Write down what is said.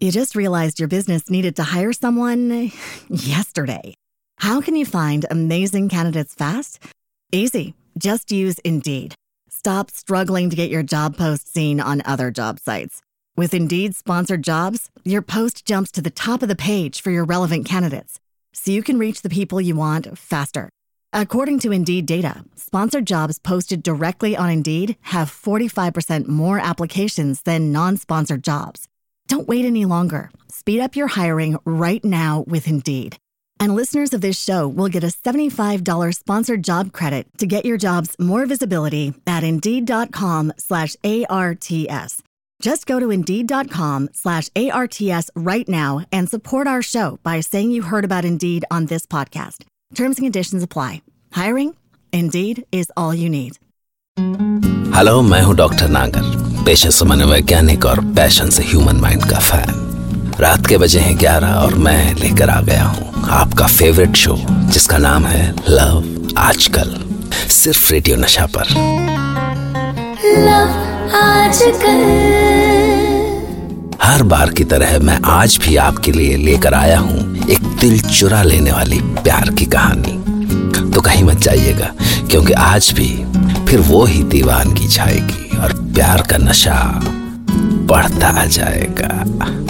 You just realized your business needed to hire someone yesterday. How can you find amazing candidates fast? Easy. Just use Indeed. Stop struggling to get your job post seen on other job sites. With Indeed sponsored jobs, your post jumps to the top of the page for your relevant candidates, so you can reach the people you want faster. According to Indeed data, sponsored jobs posted directly on Indeed have 45% more applications than non-sponsored jobs. Don't wait any longer. Speed up your hiring right now with Indeed. And listeners of this show will get a $75 sponsored job credit to get your jobs more visibility at Indeed.com/ARTS. Just go to Indeed.com/ARTS right now and support our show by saying you heard about Indeed on this podcast. Terms and conditions apply. Hiring? Indeed is all you need. Hello, मैं हूं doctor नागर, पेशे से मनोवैज्ञानिक और passion से human mind का fan. रात के बजे हैं 11 और मैं लेकर आ गया हूं आपका फेवरेट शो, जिसका नाम है लव आजकल, सिर्फ रेडियो नशा पर। लव आजकल। हर बार की तरह मैं आज भी आपके लिए लेकर आया हूं एक दिल चुरा लेने वाली प्यार की कहानी। तो कहीं मत जाइएगा, क्योंकि आज भी फिर वो ही दीवानगी छाएगी और प्यार का नशा बढ़ता जाएगा।